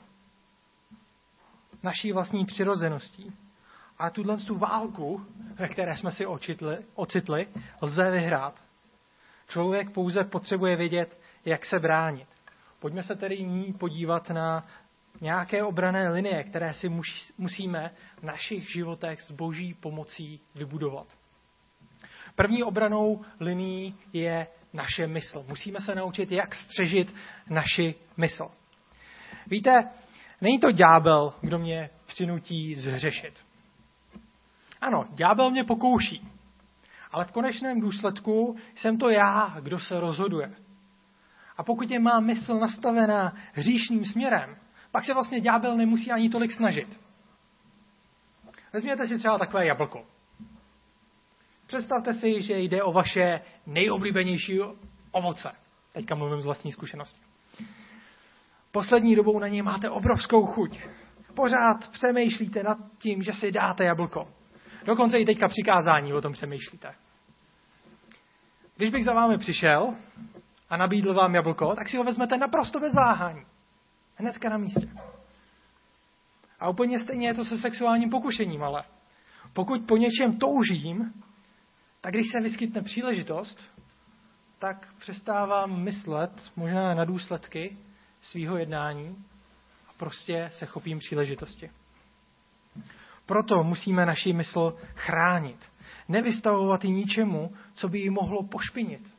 Naší vlastní přirozeností. A tuhle tu válku, ve které jsme si ocitli, ocitli, lze vyhrát. Člověk pouze potřebuje vědět, jak se bránit. Pojďme se tedy nyní podívat na nějaké obranné linie, které si musíme v našich životech s Boží pomocí vybudovat. První obranou linií je naše mysl. Musíme se naučit, jak střežit naši mysl. Víte, není to ďábel, kdo mě přinutí zhřešit. Ano, ďábel mě pokouší, ale v konečném důsledku jsem to já, kdo se rozhoduje. A pokud je má mysl nastavená hříšným směrem, pak se vlastně ďábel nemusí ani tolik snažit. Vezměte si třeba takové jablko. Představte si, že jde o vaše nejoblíbenější ovoce. Teďka mluvím z vlastní zkušenosti. Poslední dobou na něj máte obrovskou chuť. Pořád přemýšlíte nad tím, že si dáte jablko. Dokonce i teďka při kázání o tom přemýšlíte. Když bych za vámi přišel a nabídl vám jablko, tak si ho vezmete naprosto bez váhání. Hnedka na místě. A úplně stejně je to se sexuálním pokušením, ale pokud po něčem toužím, tak když se vyskytne příležitost, tak přestávám myslet možná na důsledky svýho jednání a prostě se chopím příležitosti. Proto musíme naši mysl chránit. Nevystavovat ji ničemu, co by ji mohlo pošpinit.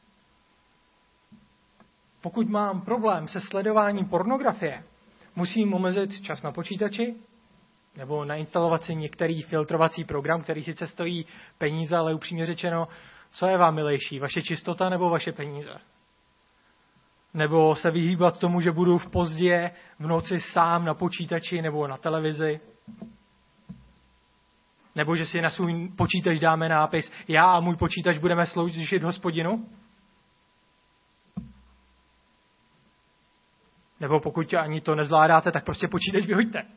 Pokud mám problém se sledováním pornografie, musím omezit čas na počítači, nebo nainstalovat si některý filtrovací program, který sice stojí peníze, ale upřímně řečeno, co je vám milejší, vaše čistota nebo vaše peníze? Nebo se vyhýbat tomu, že budu v pozdě v noci sám na počítači nebo na televizi? Nebo že si na svůj počítač dáme nápis, já a můj počítač budeme sloužit Hospodinu? Nebo pokud ani to nezvládáte, tak prostě počítač vyhoďte.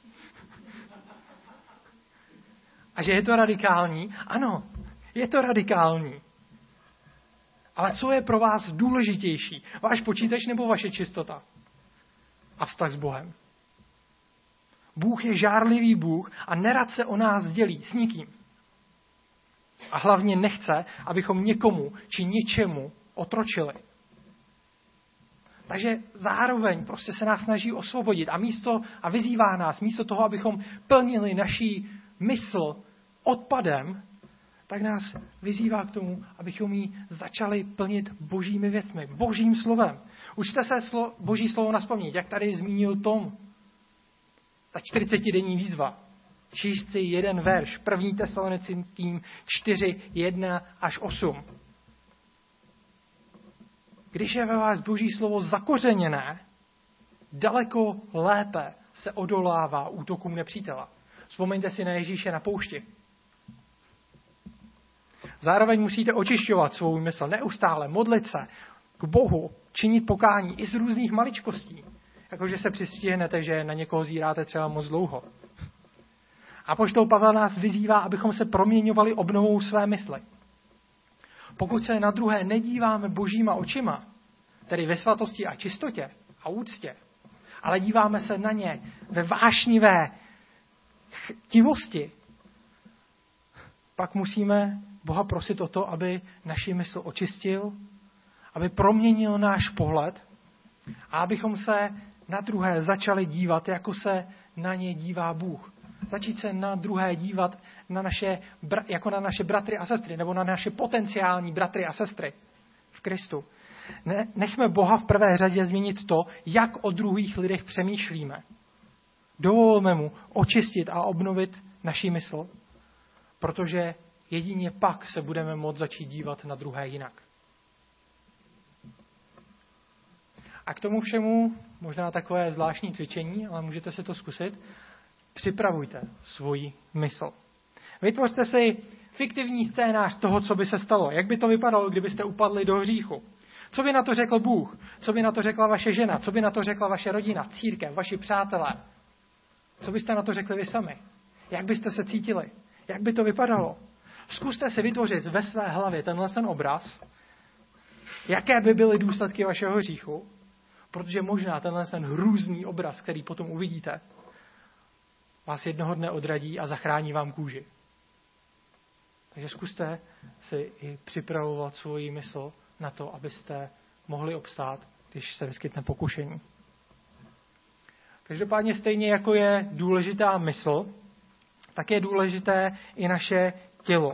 A že je to radikální? Ano, je to radikální. Ale co je pro vás důležitější? Váš počítač nebo vaše čistota? A vztah s Bohem. Bůh je žárlivý Bůh a nerad se o nás dělí s nikým. A hlavně nechce, abychom někomu či něčemu otročili. Takže zároveň prostě se nás snaží osvobodit a místo a vyzývá nás, místo toho, abychom plnili naší mysl odpadem, tak nás vyzývá k tomu, abychom ji začali plnit božími věcmi, božím slovem. Učte se slo, boží slovo nazpaměť, jak tady zmínil Tom. Ta čtyřicetidenní výzva. Číst si jeden verš, první Tesalonickým čtyři, jedna až osm. Když je ve vás boží slovo zakořeněné, daleko lépe se odolává útokům nepřítele. Vzpomeňte si na Ježíše na poušti. Zároveň musíte očišťovat svou mysl neustále, modlit se k Bohu, činit pokání i z různých maličkostí. Jakože se přistihnete, že na někoho zíráte třeba moc dlouho. Apoštol Pavel nás vyzývá, abychom se proměňovali obnovou své mysli. Pokud se na druhé nedíváme božíma očima, tedy ve svatosti a čistotě a úctě, ale díváme se na ně ve vášnivé chtivosti, pak musíme Boha prosit o to, aby naši mysl očistil, aby proměnil náš pohled a abychom se na druhé začali dívat, jako se na ně dívá Bůh. Začít se na druhé dívat na naše, jako na naše bratry a sestry, nebo na naše potenciální bratry a sestry v Kristu. Ne, nechme Boha v prvé řadě změnit to, jak o druhých lidech přemýšlíme. Dovolme mu očistit a obnovit naši mysl, protože jedině pak se budeme moct začít dívat na druhé jinak. A k tomu všemu, možná takové zvláštní cvičení, ale můžete si to zkusit, připravujte svoji mysl. Vytvořte si fiktivní scénář toho, co by se stalo. Jak by to vypadalo, kdybyste upadli do hříchu? Co by na to řekl Bůh? Co by na to řekla vaše žena? Co by na to řekla vaše rodina, církev, vaši přátelé? Co byste na to řekli vy sami? Jak byste se cítili? Jak by to vypadalo? Zkuste si vytvořit ve své hlavě tenhle ten obraz, jaké by byly důsledky vašeho hříchu, protože možná tenhle ten hrůzný obraz, který potom uvidíte, vás jednoho dne odradí a zachrání vám kůži. Takže zkuste si i připravovat svoji mysl na to, abyste mohli obstát, když se vyskytne pokušení. Každopádně stejně jako je důležitá mysl, tak je důležité i naše tělo,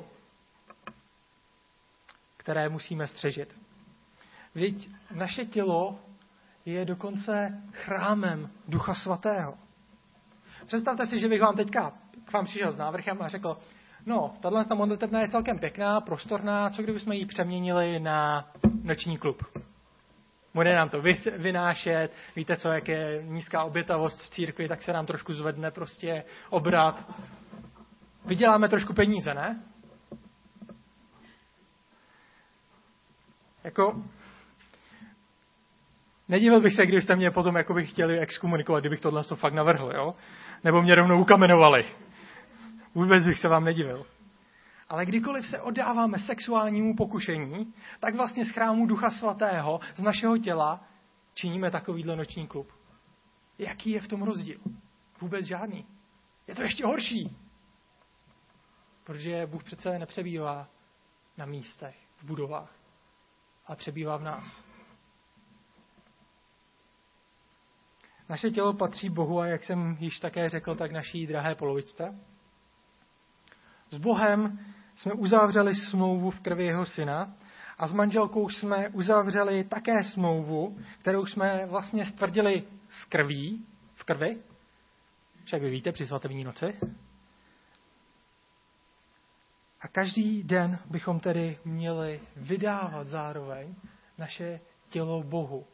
které musíme střežit. Vždyť naše tělo je dokonce chrámem Ducha Svatého. Představte si, že bych vám teďka k vám přišel s návrhem a řekl, no, tato modlitebna je celkem pěkná, prostorná, co kdybychom ji přeměnili na noční klub? Bude nám to vynášet, víte co, jak je nízká obětavost v církvi, tak se nám trošku zvedne prostě obrat. Vyděláme trošku peníze, ne? Jako, nedivil bych se, kdybyste mě potom jako bych chtěli exkomunikovat, kdybych tohle to fakt navrhl, jo? Nebo mě rovnou ukamenovali. Vůbec bych se vám nedivil. Ale kdykoliv se oddáváme sexuálnímu pokušení, tak vlastně z chrámu Ducha Svatého, z našeho těla, činíme takovýhle noční klub. Jaký je v tom rozdíl? Vůbec žádný. Je to ještě horší. Protože Bůh přece nepřebývá na místech, v budovách, ale přebývá v nás. Naše tělo patří Bohu a jak jsem již také řekl, tak naší drahé polovičce. S Bohem jsme uzavřeli smlouvu v krvi jeho syna a s manželkou jsme uzavřeli také smlouvu, kterou jsme vlastně stvrdili s krví, v krvi, však vy víte, při svatební noci. A každý den bychom tedy měli vydávat zároveň naše tělo Bohu.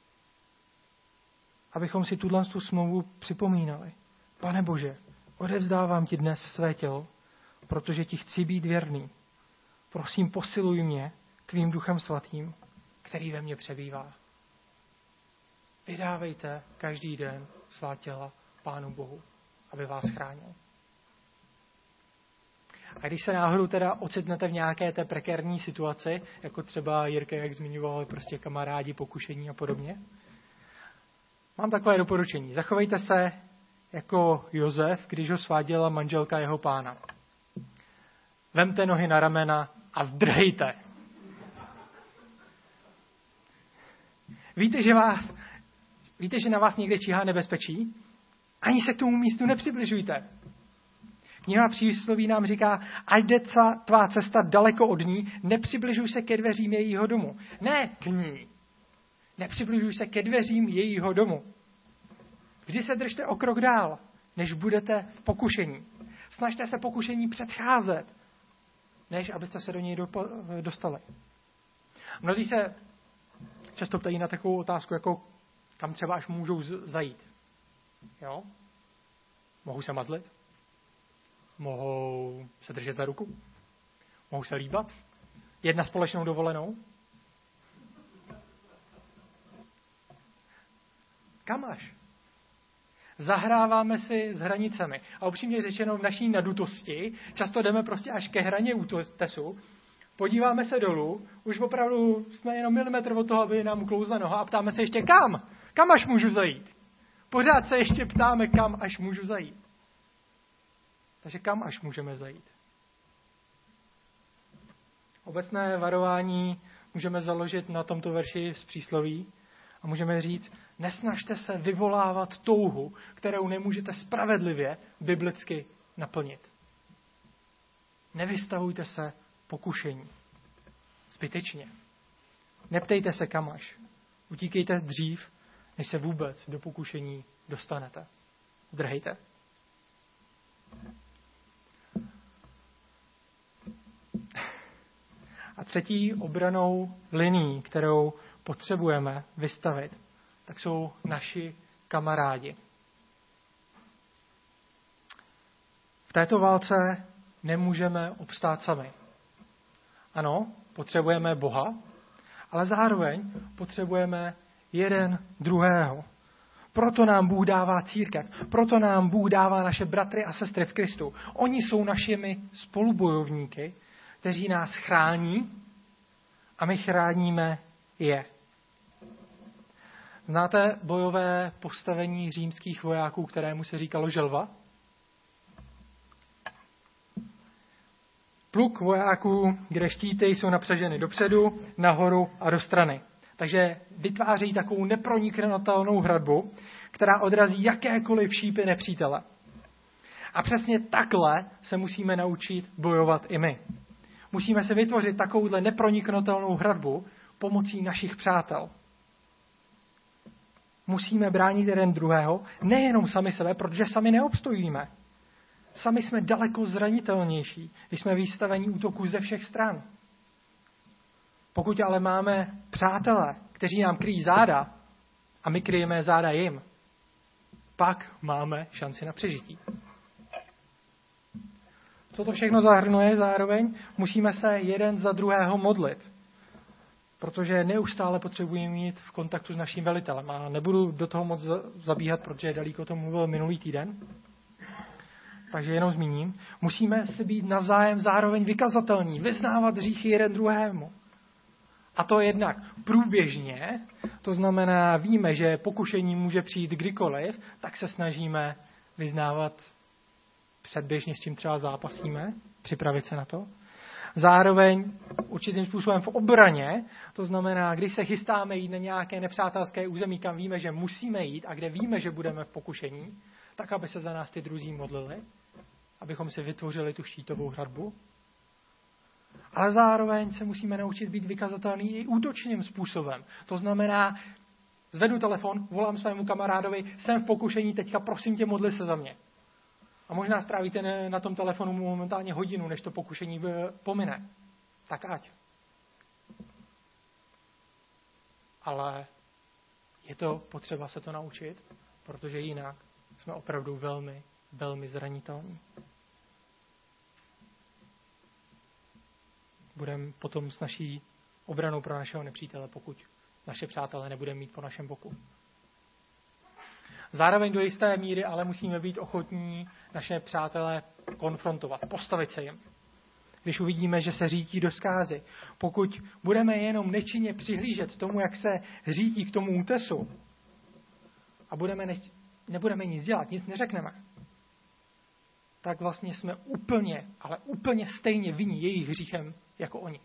Abychom si tuhle smlouvu připomínali. Pane Bože, odevzdávám ti dnes své tělo, protože ti chci být věrný. Prosím, posiluj mě tvým Duchem Svatým, který ve mně přebývá. Vydávejte každý den svá těla Pánu Bohu, aby vás chránil. A když se náhodou teda ocitnete v nějaké té prekérní situaci, jako třeba Jirka, jak zmiňoval, prostě kamarádi, pokušení a podobně, mám takové doporučení. Zachovejte se jako Josef, když ho sváděla manželka jeho pána. Vemte nohy na ramena a zdrhejte. Víte, že, vás, víte, že na vás někde číhá nebezpečí? Ani se k tomu místu nepřibližujte. Kniha Přísloví nám říká, ať jde tvá cesta daleko od ní, nepřibližuj se ke dveřím jejího domu. Ne k ní. Nepřibližuj se ke dveřím jejího domu. Vždy se držte o krok dál, než budete v pokušení. Snažte se pokušení předcházet, než abyste se do něj dostali. Mnozí se často ptají na takovou otázku, jako kam třeba až můžou zajít. Jo? Mohou se mazlit? Mohou se držet za ruku? Mohou se líbat? Jet na společnou dovolenou? Kam až? Zahráváme si s hranicemi. A upřímně řečeno, v naší nadutosti často jdeme prostě až ke hraně útesu, podíváme se dolů, už opravdu jsme jenom milimetr od toho, aby nám uklouzla noha a ptáme se ještě kam? Kam až můžu zajít? Pořád se ještě ptáme, kam až můžu zajít. Takže kam až můžeme zajít? Obecné varování můžeme založit na tomto verši z přísloví a můžeme říct, nesnažte se vyvolávat touhu, kterou nemůžete spravedlivě biblicky naplnit. Nevystavujte se pokušení. Zbytečně. Neptejte se kam až. Utíkejte dřív, než se vůbec do pokušení dostanete. Zdrhejte. A třetí obranou linií, kterou potřebujeme vystavit, tak jsou naši kamarádi. V této válce nemůžeme obstát sami. Ano, potřebujeme Boha, ale zároveň potřebujeme jeden druhého. Proto nám Bůh dává církev, proto nám Bůh dává naše bratry a sestry v Kristu. Oni jsou našimi spolubojovníky, kteří nás chrání a my chráníme je. Znáte bojové postavení římských vojáků, kterému se říkalo želva? Pluk vojáků, kde štíty jsou napřaženy dopředu, nahoru a do strany. Takže vytváří takovou neproniknutelnou hradbu, která odrazí jakékoliv šípy nepřítele. A přesně takhle se musíme naučit bojovat i my. Musíme se vytvořit takovouhle neproniknutelnou hradbu pomocí našich přátel. Musíme bránit jeden druhého, nejenom sami sebe, protože sami neobstojíme. Sami jsme daleko zranitelnější, když jsme vystaveni útoku ze všech stran. Pokud ale máme přátele, kteří nám kryjí záda a my kryjeme záda jim, pak máme šanci na přežití. Co to všechno zahrnuje zároveň? Musíme se jeden za druhého modlit, protože neustále potřebujeme mít v kontaktu s naším velitelem. A nebudu do toho moc zabíhat, protože Dalík o tom mluvil minulý týden. Takže jenom zmíním. Musíme si být navzájem zároveň vykazatelní, vyznávat hříchy jeden druhému. A to jednak průběžně, to znamená, víme, že pokušení může přijít kdykoliv, tak se snažíme vyznávat předběžně, s čím třeba zápasíme, připravit se na to. Zároveň určitým způsobem v obraně, to znamená, když se chystáme jít na nějaké nepřátelské území, kam víme, že musíme jít a kde víme, že budeme v pokušení, tak, aby se za nás ty druzí modlili, abychom si vytvořili tu štítovou hradbu. Ale zároveň se musíme naučit být vykazatelný i útočným způsobem. To znamená, zvedu telefon, volám svému kamarádovi, jsem v pokušení, teďka prosím tě, modli se za mě. A možná strávíte na tom telefonu momentálně hodinu, než to pokušení pomine. Tak ať. Ale je to potřeba se to naučit, protože jinak jsme opravdu velmi, velmi zranitelní. Budeme potom s naší obranou pro našeho nepřítele, pokud naše přátelé nebudeme mít po našem boku. Zároveň do jisté míry ale musíme být ochotní naše přátelé konfrontovat, postavit se jim. Když uvidíme, že se řítí do zkázy. Pokud budeme jenom nečinně přihlížet tomu, jak se řítí k tomu útesu a budeme ne, nebudeme nic dělat, nic neřekneme, tak vlastně jsme úplně, ale úplně stejně vinní jejich hříchem jako oni.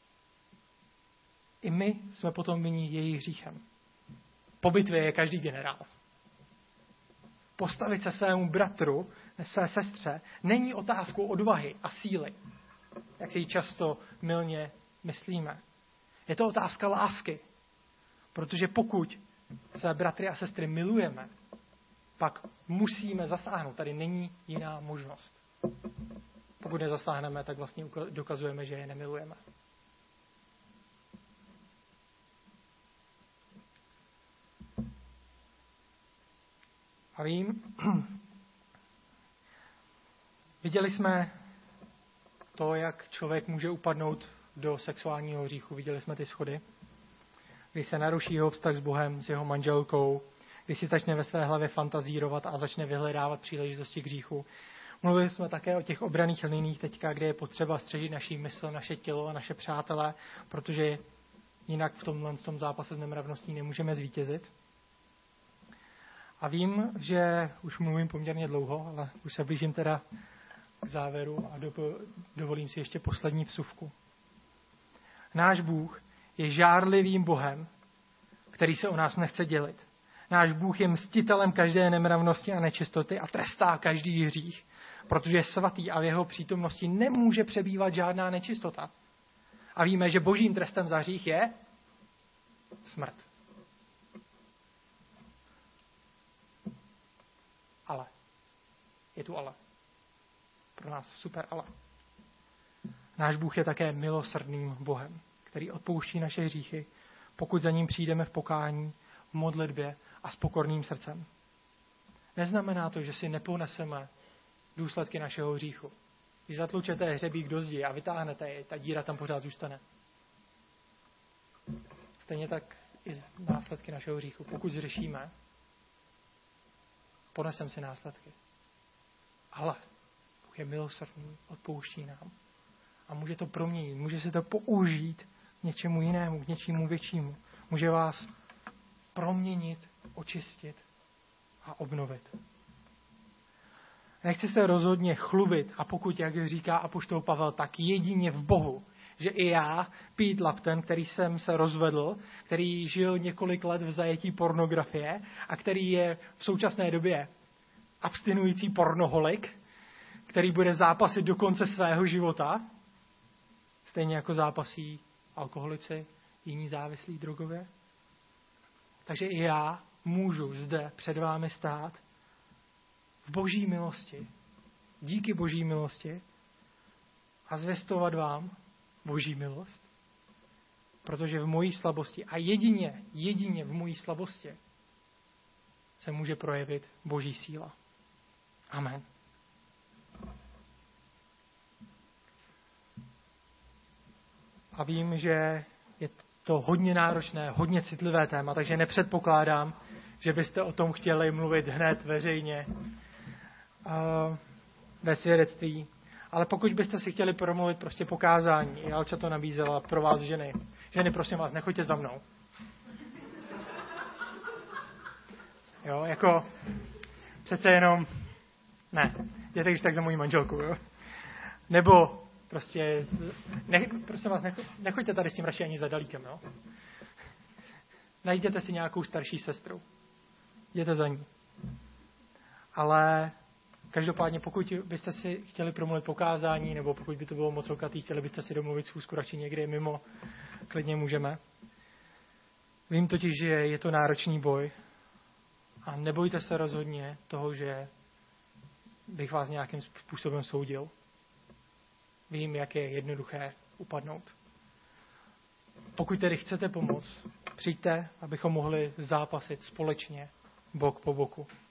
I my jsme potom vinní jejich hříchem. Po bitvě je každý generál. Postavit se svému bratru, své sestře, není otázkou odvahy a síly, jak si ji často mylně myslíme. Je to otázka lásky. Protože pokud své bratry a sestry milujeme, pak musíme zasáhnout. Tady není jiná možnost. Pokud nezasáhneme, tak vlastně dokazujeme, že je nemilujeme. A vím, viděli jsme to, jak člověk může upadnout do sexuálního hříchu. Viděli jsme ty schody, kdy se naruší jeho vztah s Bohem, s jeho manželkou, když si začne ve své hlavě fantazírovat a začne vyhledávat příležitosti k hříchu. Mluvili jsme také o těch obranných liních teďka, kde je potřeba střežit naši mysl, naše tělo a naše přátele, protože jinak v tomhle v tom zápase s nemravností nemůžeme zvítězit. A vím, že už mluvím poměrně dlouho, ale už se blížím teda k závěru a dovolím si ještě poslední vsuvku. Náš Bůh je žárlivým Bohem, který se o nás nechce dělit. Náš Bůh je mstitelem každé nemravnosti a nečistoty a trestá každý hřích, protože je svatý a v jeho přítomnosti nemůže přebývat žádná nečistota. A víme, že božím trestem za hřích je smrt. Ale. Je tu ale. Pro nás super ale. Náš Bůh je také milosrdným Bohem, který odpouští naše hříchy, pokud za ním přijdeme v pokání, v modlitbě a s pokorným srdcem. Neznamená to, že si neponeseme důsledky našeho hříchu. Když zatlučete hřebík do zdi a vytáhnete jej, ta díra tam pořád zůstane. Stejně tak i z následky našeho hříchu. Pokud zřešíme, ponesem si následky. Ale Bůh je milosrdný, odpouští nám. A může to proměnit, může se to použít k něčemu jinému, k něčemu většímu. Může vás proměnit, očistit a obnovit. Nechci se rozhodně chlubit a pokud, jak říká apoštol Pavel, tak jedině v Bohu, že i já, Pete Lapton, který jsem se rozvedl, který žil několik let v zajetí pornografie a který je v současné době abstinující pornoholik, který bude zápasit do konce svého života, stejně jako zápasí alkoholici, jiní závislí drogově. Takže i já můžu zde před vámi stát v boží milosti, díky boží milosti a zvěstovat vám boží milost, protože v mojí slabosti a jedině, jedině v mojí slabosti se může projevit boží síla. Amen. A vím, že je to hodně náročné, hodně citlivé téma, takže nepředpokládám, že byste o tom chtěli mluvit hned veřejně uh, ve svědectví. Ale pokud byste si chtěli promluvit prostě pokázání, Jalča to nabízela pro vás ženy. Ženy, prosím vás, nechoďte za mnou. Jo, jako přece jenom, ne, jděte když tak za mojí manželku, jo. Nebo prostě, ne, prosím vás, necho, nechoďte tady s tím radši ani za Dalíkem, jo. Najděte si nějakou starší sestru. Jděte za ní. Ale každopádně, pokud byste si chtěli promluvit pokázání, nebo pokud by to bylo moc okatý, chtěli byste si domluvit schůzku radši někde mimo, klidně můžeme. Vím totiž, že je to náročný boj a nebojte se rozhodně toho, že bych vás nějakým způsobem soudil. Vím, jak je jednoduché upadnout. Pokud tedy chcete pomoct, přijďte, abychom mohli zápasit společně, bok po boku.